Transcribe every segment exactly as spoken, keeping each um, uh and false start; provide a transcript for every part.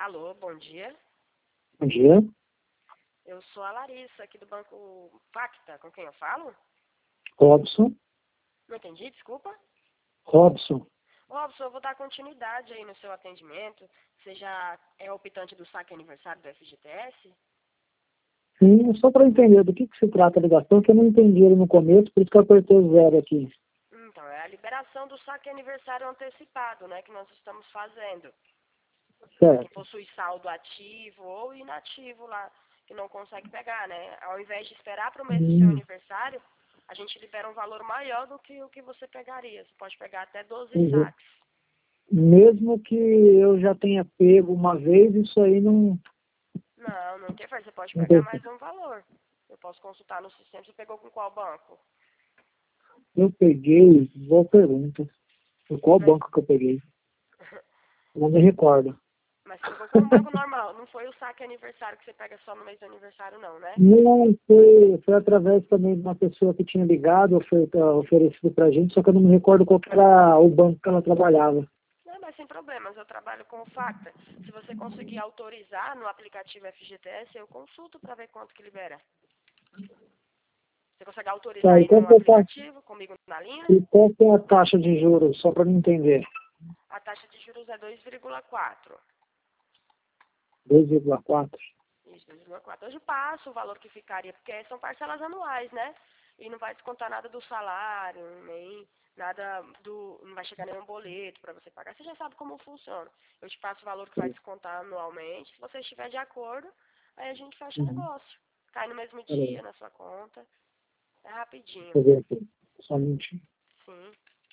Alô, bom dia. Bom dia. Eu sou a Larissa, aqui do Banco Pacta. Com quem eu falo? Robson. Não entendi, desculpa. Robson. Robson, eu vou dar continuidade aí no seu atendimento. Você já é optante do saque aniversário do F G T S? Sim, só para entender do que, que se trata a ligação, que eu não entendi ele no começo, por isso que eu apertei o zero aqui. Então, é a liberação do saque aniversário antecipado, né, que nós estamos fazendo. Quem Certo. possui saldo ativo ou inativo lá, que não consegue pegar, né? Ao invés de esperar para o mês do seu Hum, aniversário, a gente libera um valor maior do que o que você pegaria. Você pode pegar até doze entendi. saques. Mesmo que eu já tenha pego uma vez, isso aí não, Não, não interfere. Você pode não pegar tem. mais um valor. Eu posso consultar no sistema. Você pegou com qual banco? Eu peguei, boa pergunta. Por qual Mas, banco que eu peguei? Eu não me recordo. mas você pegou com um banco normal. Não foi o saque aniversário que você pega só no mês do aniversário, não, né? Não, foi, foi através também de uma pessoa que tinha ligado, ofer- oferecido pra gente, só que eu não me recordo qual que era o banco que ela trabalhava. Não, mas sem problemas. Eu trabalho com o Facta. Se você conseguir autorizar no aplicativo F G T S, eu consulto para ver quanto que libera. Você consegue autorizar Tá, e aí qual no que é a taxa, aplicativo, comigo na linha? e qual que é a taxa de juros, só para me entender? A taxa de juros é dois vírgula quatro. dois vírgula quatro. Isso, dois vírgula quatro. Hoje passa o valor que ficaria, porque são parcelas anuais, né? E não vai descontar nada do salário, nem nada do. Não vai chegar nenhum boleto para você pagar. Você já sabe como funciona. Eu te passo o valor que vai descontar anualmente. Se você estiver de acordo, aí a gente fecha o Uhum. negócio. Cai no mesmo Peraí, dia na sua conta. É rapidinho. deixa eu ver aqui. Só um minutinho. Sim.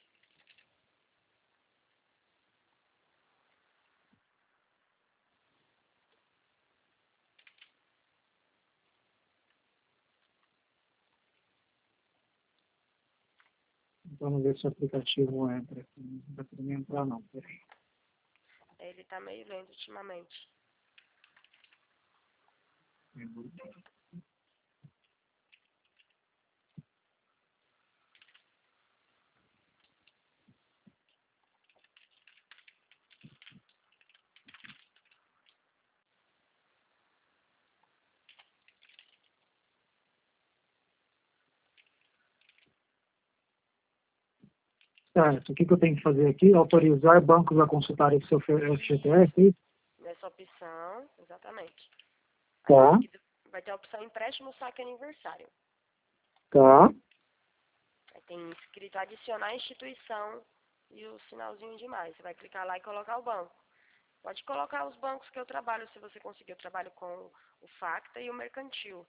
Vamos ver se o aplicativo entra aqui. Não vai poder entrar não. Peraí. Ele tá meio lento ultimamente. Certo. O que, que eu tenho que fazer aqui? Autorizar bancos a consultarem seu F G T S? Nessa opção, exatamente. Aí em Tá, seguida vai ter a opção empréstimo saque aniversário. tá. Aí tem escrito adicionar instituição e o sinalzinho de mais. Você vai clicar lá e colocar o banco. Pode colocar os bancos que eu trabalho, se você conseguir. Eu trabalho com o Facta e o Mercantil.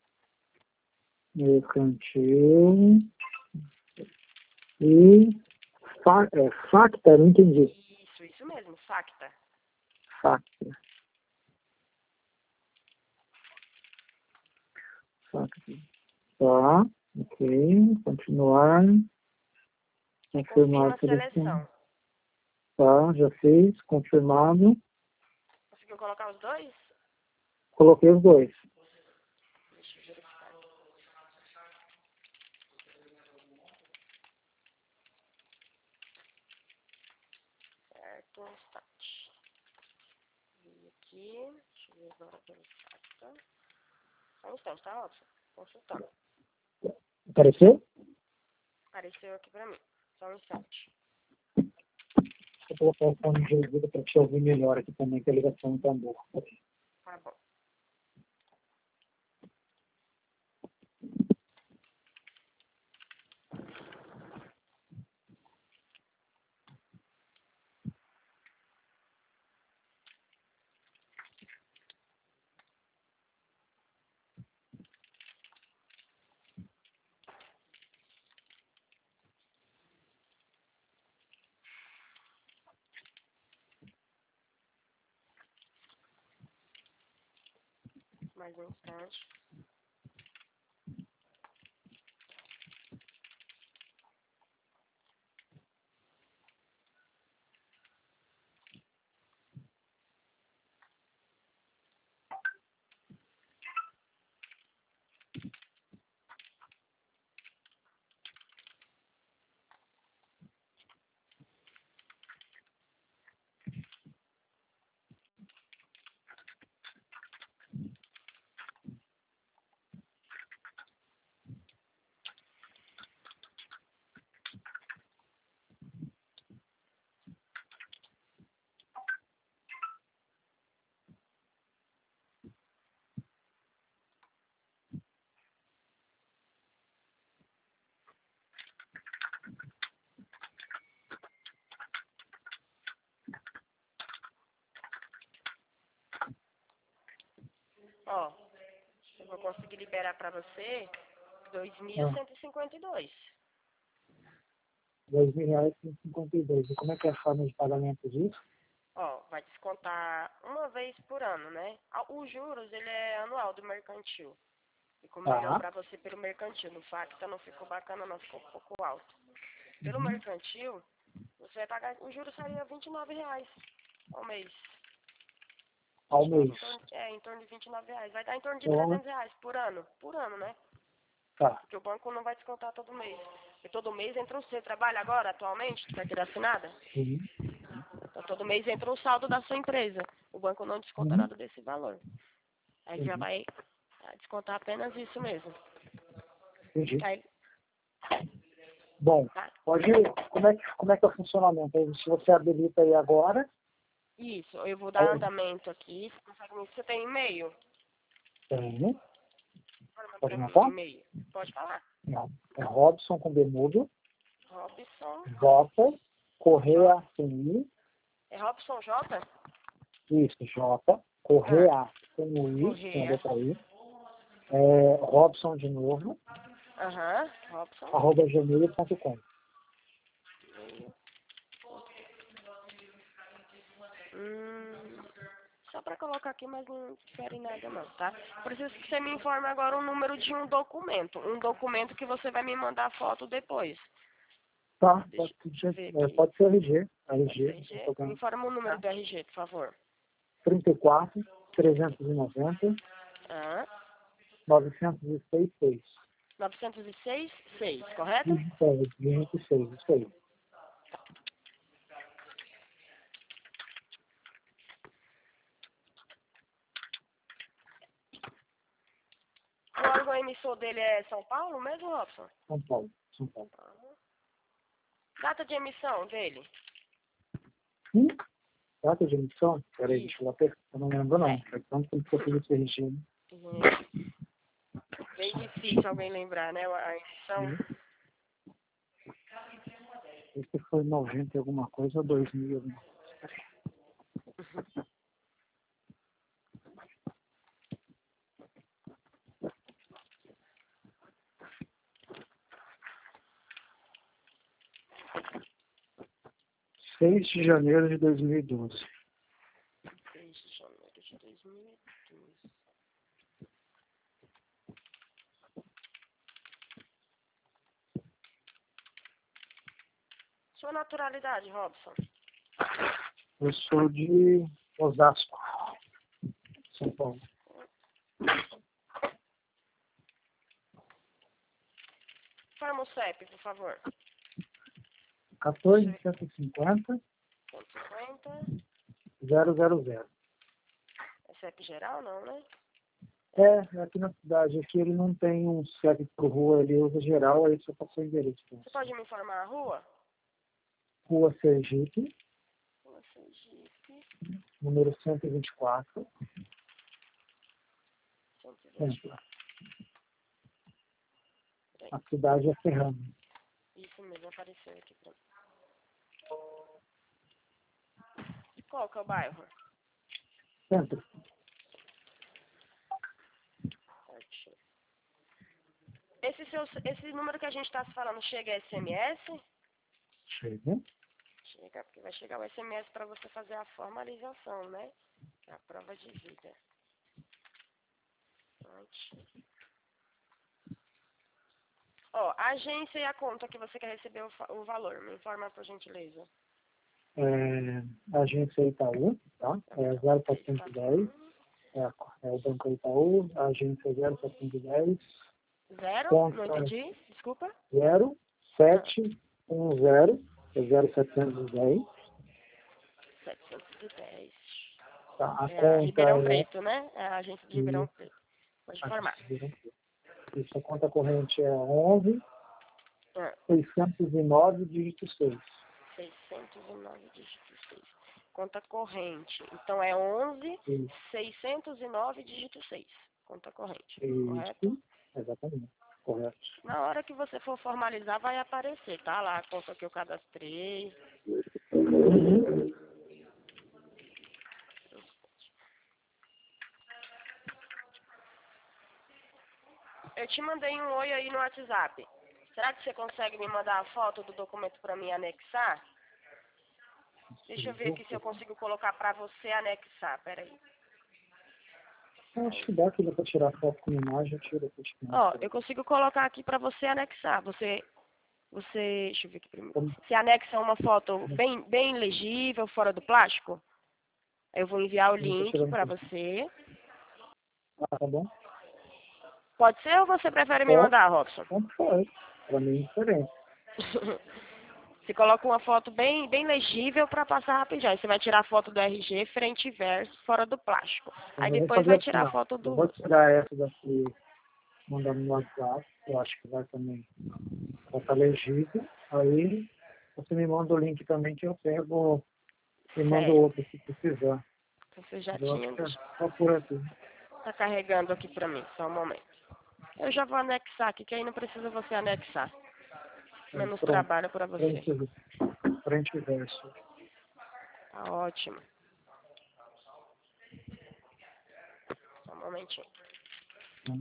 Mercantil. E fa é, Facta, não entendi. Isso, isso mesmo, Facta. Facta. Facta. Tá, ok. Continuar. Aí Confirmar confirma a a seleção. seleção. Tá, já fez. Confirmado. Conseguiu colocar os dois? Coloquei os dois. Deixa eu verificar aqui. Certo, start. Vim aqui, deixa eu ver agora pelo Facta. Só um instante, tá, Robson? Consultando. Apareceu? Apareceu aqui pra mim. Só um instante. Deixa eu colocar o fone de ouvido para te ouvir melhor aqui também, que a ligação não tá boa. Tá bom. Mais um instante. Ó, eu vou conseguir liberar pra você dois mil cento e cinquenta e dois. dois mil reais e cinquenta e dois. E como é que é a forma de pagamento disso? Ó, vai descontar uma vez por ano, né? Ah, os juros, ele é anual do mercantil. Ficou melhor Tá. pra você pelo mercantil. No Facta não ficou bacana, não. Ficou um pouco alto. Pelo Uhum. mercantil, você vai pagar... O juro seria vinte e nove reais ao mês. Ao vinte e nove, mês. em torno, é, em torno de vinte e nove reais. Vai dar em torno de Então, trezentos reais por ano. Por ano, né? tá. Porque o banco não vai descontar todo mês. Porque todo mês entra um... Você trabalha agora, atualmente, carteira assinada? Uhum. Então todo mês entra um saldo da sua empresa. O banco não desconta Uhum. nada desse valor. Aí já Entendi. vai descontar apenas isso mesmo. Entendi. Aí, Bom, tá? pode. Como é que, como é, que é o funcionamento? Aí, se você habilita aí agora. Isso, eu vou Aí, dar andamento aqui. Você consegue me... Você tem e-mail? tem. Fala Pode pra mim o anotar? e-mail. Pode falar. Não. É Robson com Bermudo. Robson. J. J. Correia sem I. É Robson J? Isso, J. Ah, Correia sem o I. Sem a Correia. letra I. É, Robson de novo. Aham, Robson. Arroba gmail ponto com. Hum, só pra colocar aqui, mas não querem nada não, tá? Preciso que você me informe agora o número de um documento. Um documento que você vai me mandar foto depois. Tá, Deixa pode, eu ser- ver é, aqui. pode ser R G. Pode ser R G, não tem R G? Me problema. informa o número do R G, por favor. trinta e quatro, trezentos e noventa, Ah, novecentos e seis, novecentos e seis, seis, correto? seis. vinte e seis, isso aí. O órgão emissor dele é São Paulo mesmo, Robson? São Paulo, São Paulo. Aham. Data de emissão dele? Hum? Data de emissão? Peraí, Isso. deixa eu apertar, eu não lembro não. É. Faz tanto tempo que eu fiz esse R G. Né? Gente, bem difícil alguém lembrar, né? A emissão. Esse foi noventa e alguma coisa ou dois mil alguma coisa. seis de janeiro de dois mil e doze. seis de janeiro de dois mil e doze. Sua naturalidade, Robson? Eu sou de Osasco, São Paulo. Forma o C E P, por favor. quatorze, cento e cinquenta, cento e cinquenta. zero zero zero. É C E P geral, não, né? É, aqui na cidade, aqui ele não tem um C E P por rua, ele usa geral, aí só passou o endereço. Você pode me informar a rua? Rua Sergipe, Rua Sergipe. número cento e vinte e quatro, cento e vinte. Centro. A cidade é Serrano. Isso mesmo, apareceu aqui pra mim. Qual que é o bairro? Centro. Certinho. Esse, seu, esse número que a gente está se falando chega S M S? Chega. Chega, porque vai chegar o S M S para você fazer a formalização, né? Que é a prova de vida. Ó, a agência e a conta que você quer receber o, o valor. Me informa por gentileza. É, agência Itaú, tá? É zero quatrocentos e dez. É, é o Banco Itaú, a agência zero quatrocentos e dez. Zero? Conta Não entendi. Desculpa. zero sete um zero, é zero setecentos e dez. setecentos e dez. Tá? A É a conta Ribeirão é. Preto, né? É a agência de Ribeirão E, Preto. Pode informar. isso, a conta corrente é onze, Ah, seiscentos e nove, dígito seis. seiscentos e nove, dígito seis. Conta corrente. Então é onze, Isso, seiscentos e nove, dígito seis. Conta corrente. Correto? isso, exatamente, correto. Na hora que você for formalizar, vai aparecer, tá? Lá a conta que eu cadastrei. Uhum. te mandei um oi aí no WhatsApp. Será que você consegue me mandar a foto do documento para mim anexar? Deixa eu ver aqui se eu consigo colocar para você anexar. Peraí. Acho que dá que dá pra tirar foto com imagem, eu tiro depois. Ó, eu consigo colocar aqui para você anexar. Você, você, deixa eu ver aqui primeiro. Como? Você anexa uma foto bem, bem legível, fora do plástico? Eu vou enviar o Eu tô link tirando para foto. você. Ah, tá bom? Pode ser ou você prefere me Pode, mandar, Robson? tanto faz. Pra mim é diferente. Você coloca uma foto bem, bem legível para passar rapidinho. Aí você vai tirar a foto do R G, frente e verso, fora do plástico. Eu Aí vou depois fazer vai assim, tirar a ó. foto Eu vou do... tirar essa daqui, mandando no WhatsApp. Eu acho que vai também. Vai estar legível. Aí você me manda o link também que eu pego e mando Certo. outro se precisar. Você já Eu acho tinha... que é Deixa... só por aqui. Tá carregando aqui para mim, só um momento. Eu já vou anexar aqui, que aí não precisa você anexar. Aí, Menos pronto. trabalho para você. Frente, frente e verso. Tá ótimo. Só um momentinho. Hum.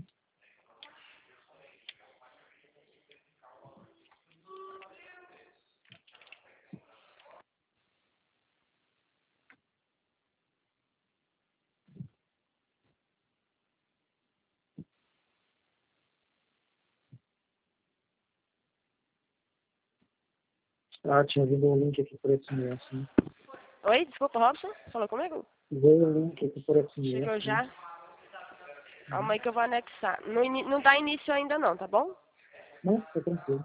Ah, tinha vindo um link aqui por esse mês, assim. Oi, desculpa, Robson? Falou comigo? Veio o link aqui por esse mês, Chegou assim. já? Calma aí que eu vou anexar. Não, ini- não dá início ainda não, tá bom? Não, fica tranquilo.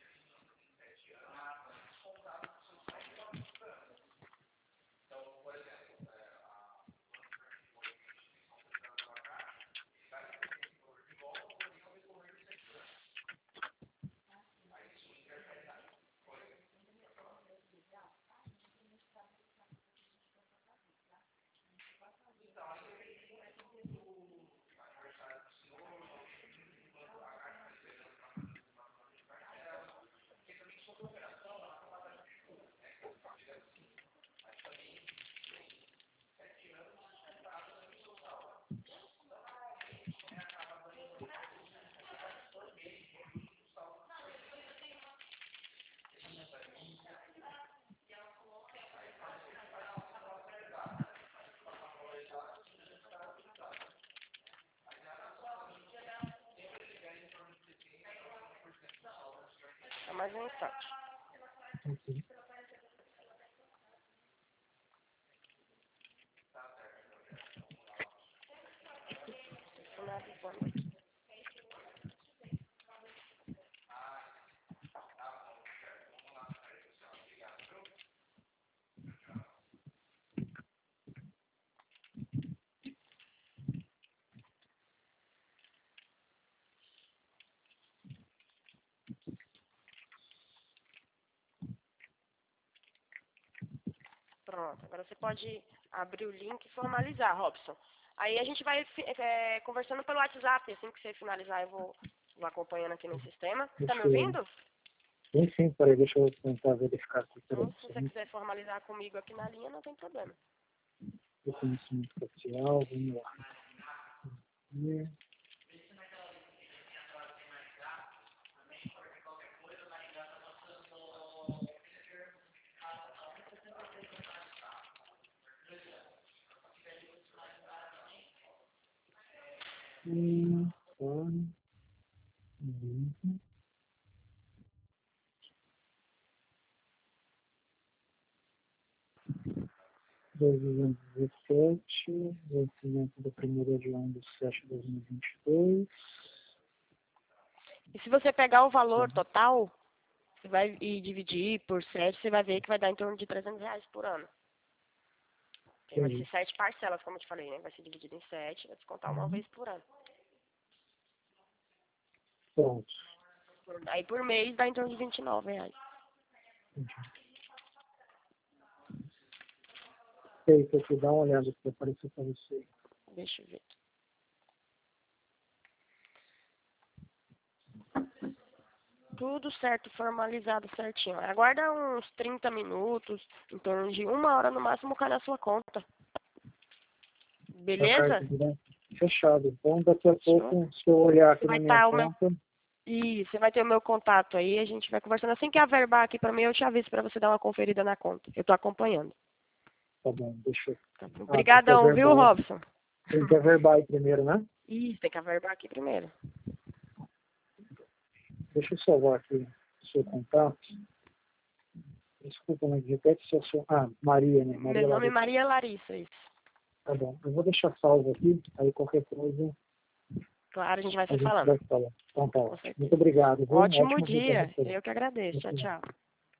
Só mais um instante. Ok. Isso não é bom. Pronto, agora você pode abrir o link e formalizar, Robson. Aí a gente vai é, conversando pelo WhatsApp, assim que você finalizar eu vou, vou acompanhando aqui no sistema. Tá me Deixa eu... ouvindo? Sim, sim, peraí, deixa eu tentar verificar aqui. Então, Peraí, se você só quiser formalizar comigo aqui na linha, não tem problema. reconhecimento facial, vamos lá. E... Hum, tá. Uhum. dois mil e dezessete, vencimento do primeiro de um de sete de dois mil e vinte e dois. E se você pegar o valor total, você vai e dividir por sete, você vai ver que vai dar em torno de trezentos reais por ano. Porque vai ser Entendi. sete parcelas, como eu te falei, né? Vai ser dividido em sete, vai descontar uma Uhum. vez por ano. Pronto. Por- Aí por mês dá em torno de vinte e nove reais. Entendi. Feito aqui, dá uma olhada se apareceu para você. Deixa eu ver. Tudo certo, formalizado certinho. Aguarda uns trinta minutos, em torno de uma hora no máximo, cai na sua conta. Tá Beleza? carta direto? Fechado. Então, daqui a Fechou? pouco, se eu olhar aqui Vai na minha estar o meu... conta, Ih, você vai ter o meu contato aí, a gente vai conversando. Assim que averbar aqui pra mim, eu te aviso pra você dar uma conferida na conta. Eu tô acompanhando. tá bom, deixa eu... Tá bom? Ah, tem que Obrigadão, viu, averbar, Robson? tem que averbar aí primeiro, né? Ih, tem que averbar aqui primeiro. Deixa eu salvar aqui o seu contato. Desculpa, mas repete seu... seu- Ah, Maria, né? Maria Meu nome é Larissa. Maria Larissa, isso. Tá bom. Eu vou deixar salvo aqui, aí qualquer coisa Claro, a gente vai a se gente falando. vai falar. Então tá Com ótimo. certeza. Muito obrigado, viu? Um Ótimo ótimo dia pra dia. você. Eu que agradeço. Tchau, Muito bom. tchau.